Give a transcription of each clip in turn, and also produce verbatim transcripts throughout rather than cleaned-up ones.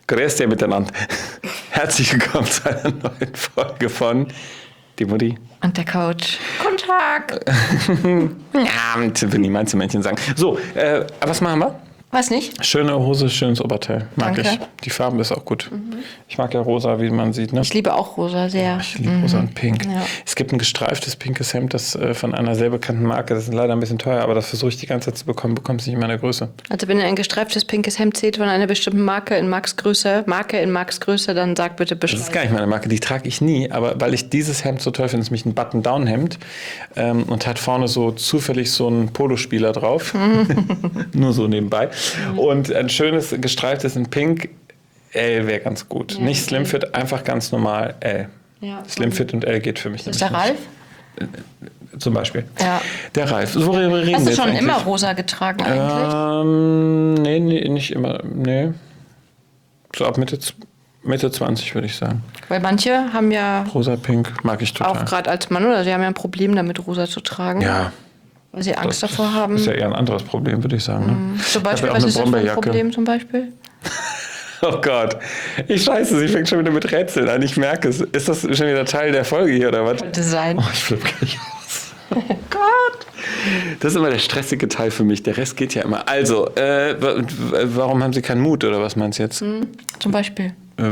Grüß dir miteinander. Herzlich willkommen zu einer neuen Folge von Die Mutti. Und der Coach. Guten Tag. Ja, will niemand zu Männchen sagen. So, äh, was machen wir? Was nicht? Schöne Hose, schönes Oberteil. Mag Danke. ich. Die Farbe ist auch gut. Mhm. Ich mag ja rosa, wie man sieht. Ne? Ich liebe auch rosa sehr. Ich liebe rosa und pink. Ja. Es gibt ein gestreiftes pinkes Hemd, das äh, von einer sehr bekannten Marke. Das ist leider ein bisschen teuer, aber das versuche ich die ganze Zeit zu bekommen. Bekomme es nicht in meiner Größe. Also wenn ihr ein gestreiftes pinkes Hemd seht von einer bestimmten Marke in Max Größe, Marke in Max Größe, dann sagt bitte Bescheid. Das ist gar nicht meine Marke, die trage ich nie. Aber weil ich dieses Hemd so toll finde, ist nämlich ein Button-Down-Hemd ähm, und hat vorne so zufällig so einen Polospieler drauf. Nur so nebenbei. Und ein schönes gestreiftes in Pink. L wäre ganz gut. Ja, nicht okay. Slimfit, einfach ganz normal L. Ja, Slimfit und L geht für mich ist nämlich der Ralf? nicht. Zum Beispiel. Ja. Der Ralf. Worüber reden Hast wir du jetzt schon eigentlich? immer rosa getragen eigentlich? Ähm, nee, nee, nicht immer. Nee. So ab Mitte, Mitte zwanzig würde ich sagen. Weil manche haben ja Rosa, Pink mag ich total. auch gerade als Mann oder sie haben ja ein Problem damit, rosa zu tragen. Ja. Weil sie Angst Das davor haben. ist ja eher ein anderes Problem, würde ich sagen. Ne? Zum Beispiel, Ich hab ja auch was eine ist das für ein Bomberjacke. Problem zum Beispiel? Oh Gott. Ich scheiße, sie fängt schon wieder mit Rätseln an. Ich merke es. Ist das schon wieder Teil der Folge hier oder was? Könnte sein. Oh, ich flippe gleich aus. Oh Gott. Das ist immer der stressige Teil für mich. Der Rest geht ja immer. Also, äh, w- w- warum haben Sie keinen Mut oder was meinst du jetzt? Hm, zum Beispiel.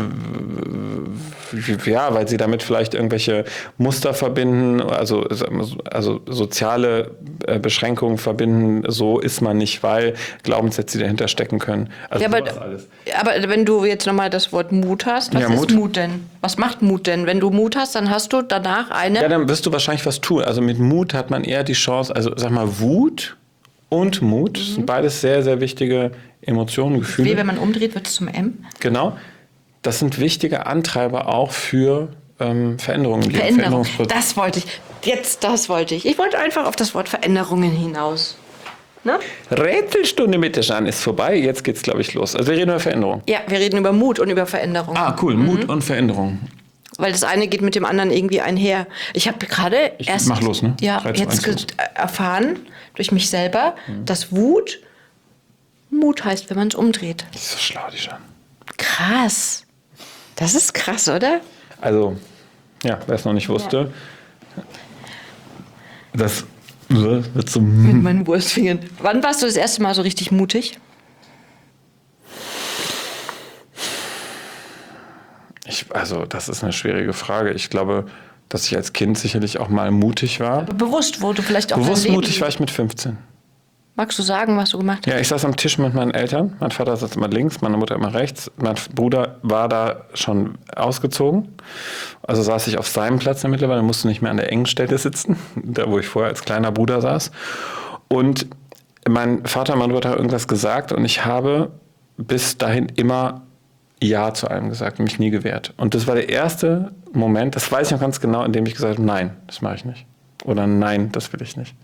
Ja, weil sie damit vielleicht irgendwelche Muster verbinden, also, also soziale äh, Beschränkungen verbinden. So ist man nicht, weil Glaubenssätze, die dahinter stecken können. Also Ja, aber, sowas alles. aber wenn du jetzt nochmal das Wort Mut hast, was Ja, ist Mut. Mut denn? Was macht Mut denn? Wenn du Mut hast, dann hast du danach eine... Ja, dann wirst du wahrscheinlich was tun. Also mit Mut hat man eher die Chance, also sag mal, Wut und Mut Mhm. sind beides sehr, sehr wichtige Emotionen, Gefühle. Wie, wenn man umdreht, wird es zum M? Genau. Das sind wichtige Antreiber auch für ähm, Veränderungen. im Leben, Veränderung. Veränderungsprozesse. Das wollte ich. Jetzt, das wollte ich. Ich wollte einfach auf das Wort Veränderungen hinaus. Ne? Rätselstunde mit der Jeanne ist vorbei. Jetzt geht's, glaube ich, los. Also wir reden über Veränderung. Ja, wir reden über Mut und über Veränderung. Ah, cool. Mut und Veränderung. Weil das eine geht mit dem anderen irgendwie einher. Ich habe gerade Ich erst mach los, ne? ja, drei, zwei, jetzt eins, ge- erfahren durch mich selber, dass Wut Mut heißt, wenn man es umdreht. Das ist so schlau, die Jeanne. Krass. Das ist krass, oder? Also, ja, wer es noch nicht wusste, das wird so... Mit meinen Wurstfingern. Wann warst du das erste Mal so richtig mutig? Ich, also, das ist eine schwierige Frage. Ich glaube, dass ich als Kind sicherlich auch mal mutig war. Bewusst, wo du vielleicht auch dein Bewusst Leben- mutig war ich mit fünfzehn. Magst du sagen, was du gemacht hast? Ja, ich saß am Tisch mit meinen Eltern. Mein Vater saß immer links, meine Mutter immer rechts. Mein Bruder war da schon ausgezogen. Also saß ich auf seinem Platz mittlerweile, musste nicht mehr an der engen Stelle sitzen, da wo ich vorher als kleiner Bruder saß. Und mein Vater und meine Mutter haben irgendwas gesagt und ich habe bis dahin immer Ja zu allem gesagt und mich nie gewehrt. Und das war der erste Moment, das weiß ich noch ganz genau, in dem ich gesagt habe, nein, das mache ich nicht. Oder nein, das will ich nicht.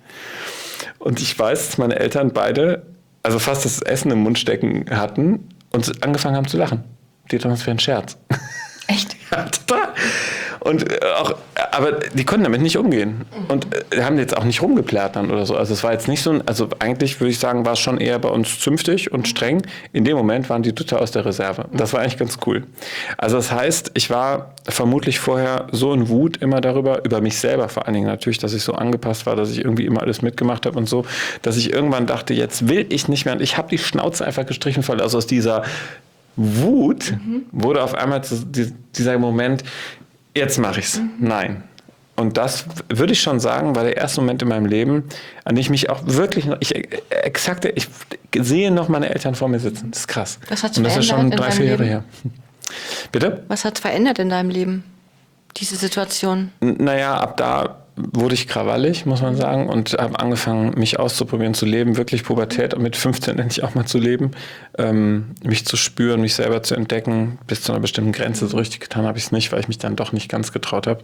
Und ich weiß, dass meine Eltern beide, also fast das Essen im Mund stecken hatten und angefangen haben zu lachen. Die dachten, das wäre ein Scherz. Echt? Ja, total. Und äh, auch, aber die konnten damit nicht umgehen. Und äh, haben jetzt auch nicht rumgeplärt dann oder so. Also es war jetzt nicht so ein, also eigentlich würde ich sagen, war es schon eher bei uns zünftig und streng. In dem Moment waren die total aus der Reserve. Das war eigentlich ganz cool. Also das heißt, ich war vermutlich vorher so in Wut immer darüber, über mich selber vor allen Dingen natürlich, dass ich so angepasst war, dass ich irgendwie immer alles mitgemacht habe und so, dass ich irgendwann dachte, jetzt will ich nicht mehr. Und ich habe die Schnauze einfach gestrichen, weil also aus dieser Wut mhm. wurde auf einmal so die, dieser Moment, jetzt mache ich's. Mhm. Nein. Und das würde ich schon sagen, war der erste Moment in meinem Leben, an dem ich mich auch wirklich noch, ich exakt, ich sehe noch meine Eltern vor mir sitzen. Das ist krass. Was hat's Und das ist schon verändert in drei, deinem vier Jahre Leben? her. Bitte? Was hat verändert in deinem Leben, diese Situation? N- Naja, ab da wurde ich krawallig, muss man sagen, und habe angefangen, mich auszuprobieren, zu leben, wirklich Pubertät und mit fünfzehn endlich auch mal zu leben, ähm, mich zu spüren, mich selber zu entdecken. Bis zu einer bestimmten Grenze so richtig getan habe ich es nicht, weil ich mich dann doch nicht ganz getraut habe.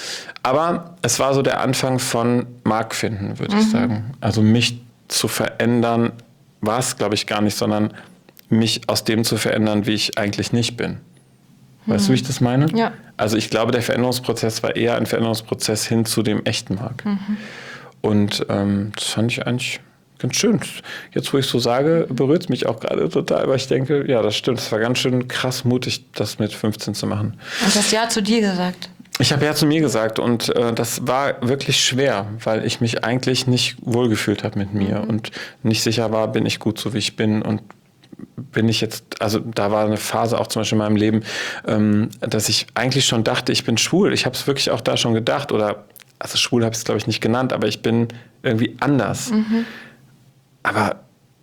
Aber es war so der Anfang von Mark finden, würde ich sagen. Also mich zu verändern war es, glaube ich, gar nicht, sondern mich aus dem zu verändern, wie ich eigentlich nicht bin. Weißt du, wie ich das meine? Ja. Also ich glaube, der Veränderungsprozess war eher ein Veränderungsprozess hin zu dem echten Marc. Mhm. Und ähm, das fand ich eigentlich ganz schön. Jetzt, wo ich so sage, berührt es mich auch gerade total, weil ich denke, ja, das stimmt. Es war ganz schön krass mutig, das mit fünfzehn zu machen. Und hast Ja zu dir gesagt? Ich habe Ja zu mir gesagt und äh, das war wirklich schwer, weil ich mich eigentlich nicht wohlgefühlt habe mit mir mhm. und nicht sicher war, bin ich gut so, wie ich bin und bin ich jetzt, also da war eine Phase auch zum Beispiel in meinem Leben, ähm, dass ich eigentlich schon dachte, ich bin schwul. Ich habe es wirklich auch da schon gedacht oder, also schwul habe ich es glaube ich nicht genannt, aber ich bin irgendwie anders. Mhm. Aber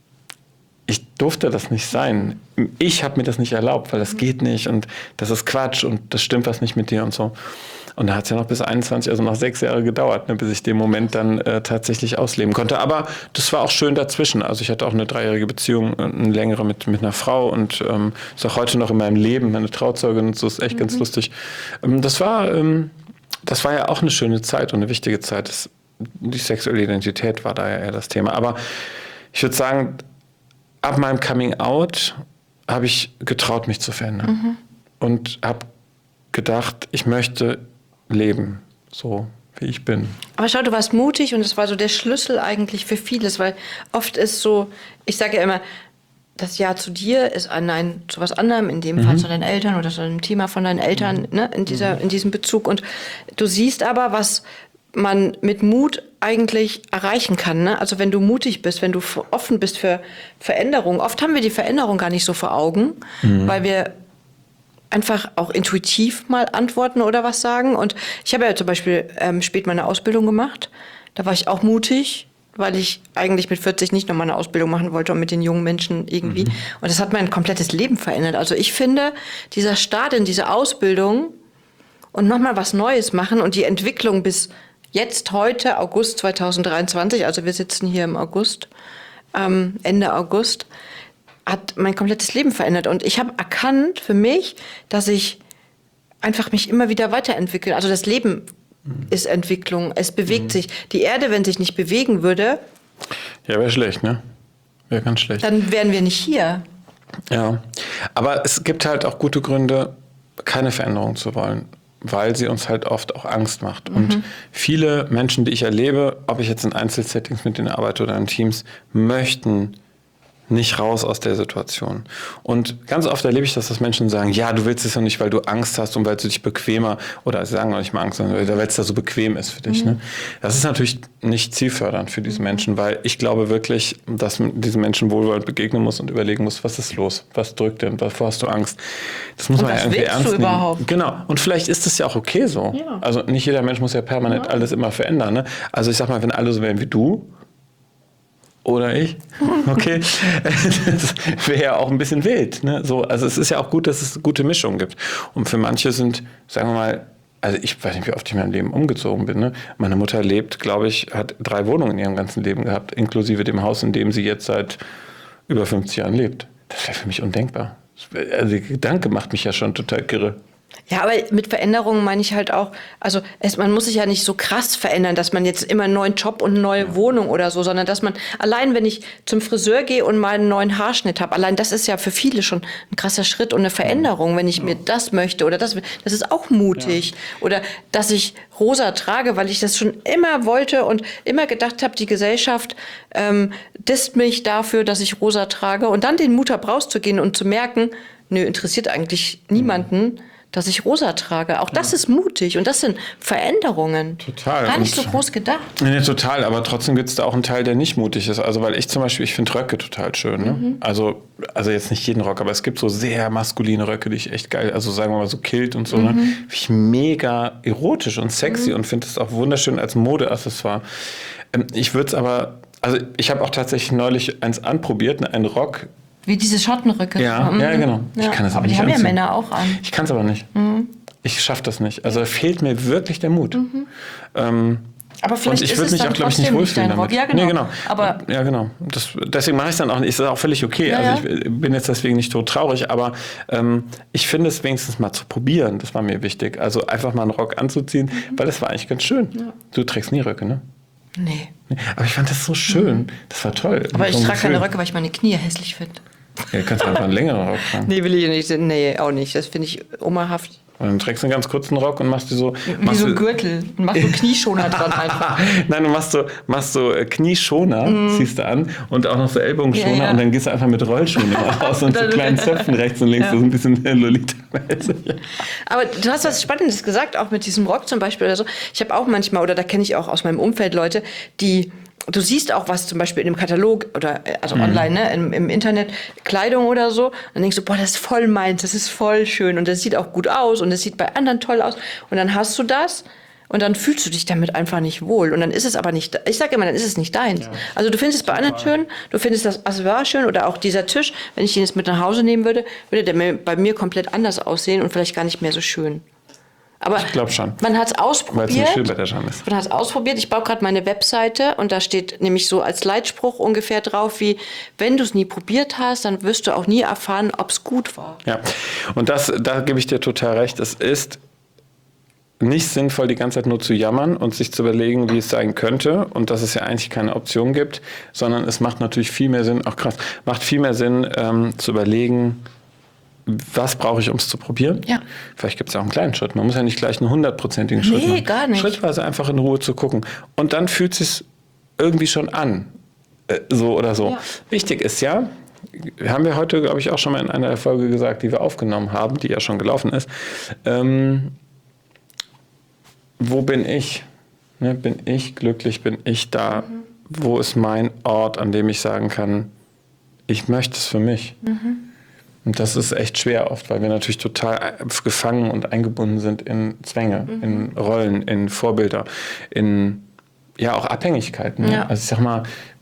ich durfte das nicht sein. Ich habe mir das nicht erlaubt, weil das geht nicht und das ist Quatsch und das stimmt was nicht mit dir und so. Und da hat es ja noch bis einundzwanzig, also noch sechs Jahre gedauert, ne, bis ich den Moment dann äh, tatsächlich ausleben konnte. Aber das war auch schön dazwischen. Also ich hatte auch eine dreijährige Beziehung, eine längere mit, mit einer Frau und ähm, ist auch heute noch in meinem Leben meine Trauzeugin und so, ist echt mhm. ganz lustig. Ähm, das war, ähm, das war ja auch eine schöne Zeit und eine wichtige Zeit. Das, die sexuelle Identität war da ja eher das Thema. Aber ich würde sagen, ab meinem Coming Out habe ich getraut, mich zu verändern. Mhm. Und habe gedacht, ich möchte leben, so wie ich bin. Aber schau, du warst mutig und das war so der Schlüssel eigentlich für vieles, weil oft ist so, ich sage ja immer, das Ja zu dir ist ein Nein zu was anderem, in dem mhm. Fall zu deinen Eltern oder zu einem Thema von deinen Eltern, mhm. ne, in, dieser, in diesem Bezug. Und du siehst aber, was man mit Mut eigentlich erreichen kann. Ne? Also wenn du mutig bist, wenn du offen bist für Veränderung. Oft haben wir die Veränderung gar nicht so vor Augen, mhm. weil wir einfach auch intuitiv mal antworten oder was sagen. Und ich habe ja zum Beispiel ähm, spät meine Ausbildung gemacht. Da war ich auch mutig, weil ich eigentlich mit vierzig nicht nochmal eine Ausbildung machen wollte und mit den jungen Menschen irgendwie. Mhm. Und das hat mein komplettes Leben verändert. Also ich finde, dieser Start in diese Ausbildung und nochmal was Neues machen und die Entwicklung bis jetzt, heute, August zweitausenddreiundzwanzig, also wir sitzen hier im August, ähm, Ende August, hat mein komplettes Leben verändert. Und ich habe erkannt für mich, dass ich einfach mich immer wieder weiterentwickle. Also das Leben mhm. ist Entwicklung, es bewegt mhm. sich. Die Erde, wenn sich nicht bewegen würde... Ja, wäre schlecht, ne? Wäre ganz schlecht. Dann wären wir nicht hier. Ja, aber es gibt halt auch gute Gründe, keine Veränderung zu wollen, weil sie uns halt oft auch Angst macht. Mhm. Und viele Menschen, die ich erlebe, ob ich jetzt in Einzelsettings mit denen arbeite oder in Teams, möchten nicht raus aus der Situation. Und ganz oft erlebe ich das, dass Menschen sagen, ja, du willst es ja nicht, weil du Angst hast und weil du dich bequemer, oder sie sagen noch nicht mal Angst, sondern weil es da so bequem ist für dich. Mhm. Ne? Das ist natürlich nicht zielfördernd für diese Menschen, weil ich glaube wirklich, dass man diesen Menschen wohlwollend begegnen muss und überlegen muss, was ist los? Was drückt denn? Wovor hast du Angst? Das muss und man ja irgendwie ernst nehmen. Überhaupt? Genau. Und vielleicht ist es ja auch okay so. Ja. Also nicht jeder Mensch muss ja permanent ja. alles immer verändern. Ne? Also ich sag mal, wenn alle so wären wie du, oder ich. Okay. Das wäre ja auch ein bisschen wild. Ne? So, also es ist ja auch gut, dass es gute Mischungen gibt. Und für manche sind, sagen wir mal, also ich weiß nicht, wie oft ich in meinem Leben umgezogen bin. Ne? Meine Mutter lebt, glaube ich, hat drei Wohnungen in ihrem ganzen Leben gehabt, inklusive dem Haus, in dem sie jetzt seit über fünfzig Jahren lebt. Das wäre für mich undenkbar. Also der Gedanke macht mich ja schon total kirre. Ja, aber mit Veränderungen meine ich halt auch, also es, man muss sich ja nicht so krass verändern, dass man jetzt immer einen neuen Job und eine neue ja. Wohnung oder so, sondern dass man, allein wenn ich zum Friseur gehe und mal einen neuen Haarschnitt habe, allein das ist ja für viele schon ein krasser Schritt und eine Veränderung, wenn ich ja. mir das möchte oder das, das ist auch mutig. Ja. Oder dass ich rosa trage, weil ich das schon immer wollte und immer gedacht habe, die Gesellschaft ähm, disst mich dafür, dass ich rosa trage und dann den Mut habe, rauszugehen und zu merken, nö, interessiert eigentlich niemanden, dass ich rosa trage. Auch das ja. ist mutig und das sind Veränderungen. Total. Gar nicht und so groß gedacht. Nee, total, aber trotzdem gibt es da auch einen Teil, der nicht mutig ist. Also weil ich zum Beispiel, ich finde Röcke total schön. Ne? Mhm. Also, also jetzt nicht jeden Rock, aber es gibt so sehr maskuline Röcke, die ich echt geil, also sagen wir mal so Kilt und so. Mhm. Ne? Finde ich mega erotisch und sexy mhm. und finde es auch wunderschön als Modeaccessoire. Ich würde es aber, also ich habe auch tatsächlich neulich eins anprobiert, ne? Einen Rock. Wie diese Schottenröcke. Ja, mhm. ja genau. Ich ja. kann das aber, aber die nicht haben anziehen. ja Männer auch an. Ich kann es aber nicht. Mhm. Ich schaffe das nicht. Also fehlt mir wirklich der Mut. Mhm. Ähm, aber vielleicht und ich ist würde es mich dann auch, glaube ich, nicht wohlfühlen damit. Ja, genau. Nee, genau. Aber ja, genau. Das, deswegen mache ich es dann auch nicht. Ist auch völlig okay. Ja, also ja. ich bin jetzt deswegen nicht tot traurig, aber ähm, ich finde es wenigstens mal zu probieren. Das war mir wichtig. Also einfach mal einen Rock anzuziehen, mhm. weil das war eigentlich ganz schön. Ja. Du trägst nie Röcke, ne? Nee. nee. Aber ich fand das so schön. Mhm. Das war toll. Aber ich trage keine Röcke, weil ich meine Knie hässlich finde. Ja, kannst du einfach einen längeren Rock tragen. Nee, will ich nicht. Nee, auch nicht. Das finde ich omahaft. Und dann trägst du einen ganz kurzen Rock und machst dir so... Wie machst so ein du- Gürtel. Und machst so Knieschoner dran einfach. Nein, du machst so, machst so äh, Knieschoner, mm. ziehst du an und auch noch so Ellbogenschoner Ja, ja. und dann gehst du einfach mit Rollschuhen raus und so kleinen Zöpfen rechts und links, Ja. so ein bisschen Lolita-mäßig. Aber du hast was Spannendes gesagt, auch mit diesem Rock zum Beispiel oder so. Ich habe auch manchmal, oder da kenne ich auch aus meinem Umfeld Leute, die... Du siehst auch was zum Beispiel in dem Katalog oder also Mhm. online, ne, im, im Internet, Kleidung oder so. Dann denkst du, boah, das ist voll meins, das ist voll schön und das sieht auch gut aus und das sieht bei anderen toll aus. Und dann hast du das und dann fühlst du dich damit einfach nicht wohl. Und dann ist es aber nicht, ich sage immer, dann ist es nicht deins. Ja. Also du findest es bei anderen schön, du findest das Accessoire schön oder auch dieser Tisch, wenn ich den jetzt mit nach Hause nehmen würde, würde der mir, bei mir komplett anders aussehen und vielleicht gar nicht mehr so schön. Aber Ich glaube schon. man hat es Weil es ausprobiert. nicht schön bei der Jeanne ist. Man hat es ausprobiert. Ich baue gerade meine Webseite und da steht nämlich so als Leitspruch ungefähr drauf wie, wenn du es nie probiert hast, dann wirst du auch nie erfahren, ob es gut war. Ja, und das, da gebe ich dir total recht. Es ist nicht sinnvoll, die ganze Zeit nur zu jammern und sich zu überlegen, wie es sein könnte und dass es ja eigentlich keine Option gibt, sondern es macht natürlich viel mehr Sinn, ach krass, macht viel mehr Sinn, ähm, zu überlegen, was brauche ich, um es zu probieren? Ja. Vielleicht gibt es ja auch einen kleinen Schritt. Man muss ja nicht gleich einen hundertprozentigen Schritt Nee, machen. gar nicht. Schrittweise einfach in Ruhe zu gucken. Und dann fühlt es sich irgendwie schon an. Äh, so oder so. Ja. Wichtig ist ja, haben wir heute, glaube ich, auch schon mal in einer Folge gesagt, die wir aufgenommen haben, die ja schon gelaufen ist. Ähm, wo bin ich? Ne, bin ich glücklich? Bin ich da? Mhm. Wo ist mein Ort, an dem ich sagen kann, ich möchte es für mich? Mhm. Und das ist echt schwer oft, weil wir natürlich total gefangen und eingebunden sind in Zwänge, mhm. in Rollen, in Vorbilder, in ja auch Abhängigkeiten. Ne? Ja. Also ich sag mal,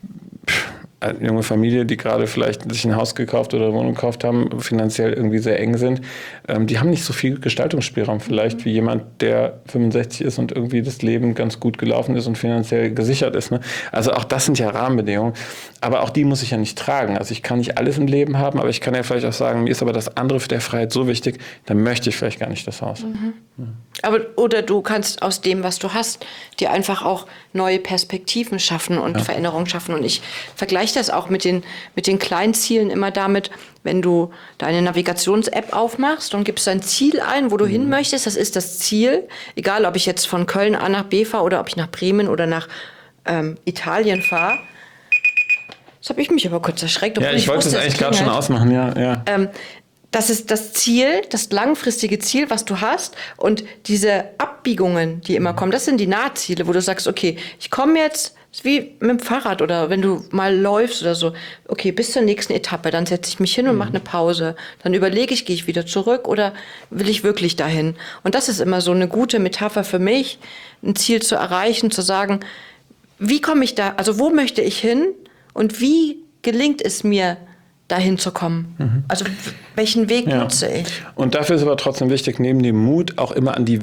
eine junge Familie, die gerade vielleicht sich ein Haus gekauft oder eine Wohnung gekauft haben, finanziell irgendwie sehr eng sind, ähm, die haben nicht so viel Gestaltungsspielraum vielleicht mhm. wie jemand, der fünfundsechzig ist und irgendwie das Leben ganz gut gelaufen ist und finanziell gesichert ist. Ne? Also auch das sind ja Rahmenbedingungen. Aber auch die muss ich ja nicht tragen. Also ich kann nicht alles im Leben haben, aber ich kann ja vielleicht auch sagen, mir ist aber das andere für der Freiheit so wichtig, dann möchte ich vielleicht gar nicht das Haus. Mhm. Ja. Aber, oder du kannst aus dem, was du hast, dir einfach auch neue Perspektiven schaffen und ja. Veränderungen schaffen. Und ich vergleiche das auch mit den, mit den kleinen Zielen immer damit, wenn du deine Navigations-App aufmachst und gibst dein Ziel ein, wo du mhm. hin möchtest. Das ist das Ziel. Egal, ob ich jetzt von Köln A nach B fahre oder ob ich nach Bremen oder nach ähm, Italien fahre. Jetzt habe ich mich aber kurz erschreckt. Ja, ich, ich wollte es eigentlich gerade schon ausmachen, ja. ja. Ähm, das ist das Ziel, das langfristige Ziel, was du hast. Und diese Abbiegungen, die immer kommen, das sind die Nahziele, wo du sagst, okay, ich komme jetzt, wie mit dem Fahrrad oder wenn du mal läufst oder so, okay, bis zur nächsten Etappe, dann setze ich mich hin und mhm. mache eine Pause. Dann überlege ich, gehe ich wieder zurück oder will ich wirklich dahin? Und das ist immer so eine gute Metapher für mich, ein Ziel zu erreichen, zu sagen, wie komme ich da, also wo möchte ich hin und wie gelingt es mir, dahin zu kommen. Mhm. Also welchen Weg ja. nutze ich? Und dafür ist aber trotzdem wichtig, neben dem Mut auch immer an die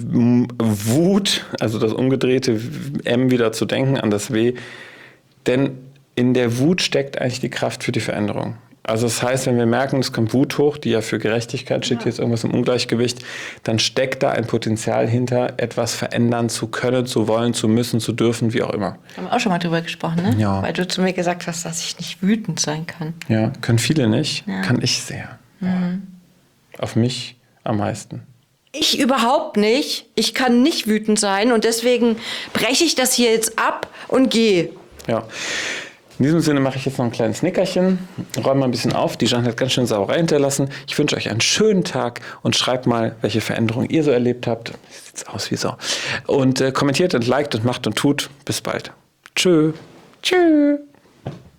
Wut, also das umgedrehte M wieder zu denken, an das W. Denn in der Wut steckt eigentlich die Kraft für die Veränderung. Also das heißt, wenn wir merken, es kommt Wut hoch, die ja für Gerechtigkeit steht, ja. hier ist irgendwas im Ungleichgewicht, dann steckt da ein Potenzial hinter, etwas verändern zu können, zu wollen, zu müssen, zu dürfen, wie auch immer. Haben wir auch schon mal drüber gesprochen, ne? Ja. Weil du zu mir gesagt hast, dass ich nicht wütend sein kann. Ja, können viele nicht, ja. kann ich sehr. Mhm. Auf mich am meisten. Ich überhaupt nicht. Ich kann nicht wütend sein und deswegen breche ich das hier jetzt ab und gehe. Ja. In diesem Sinne mache ich jetzt noch ein kleines Nickerchen, räume mal ein bisschen auf. Die Jeanne hat ganz schön Sauerei hinterlassen. Ich wünsche euch einen schönen Tag und schreibt mal, welche Veränderungen ihr so erlebt habt. Sieht aus wie Sau. Und äh, kommentiert und liked und macht und tut. Bis bald. Tschö. Tschö.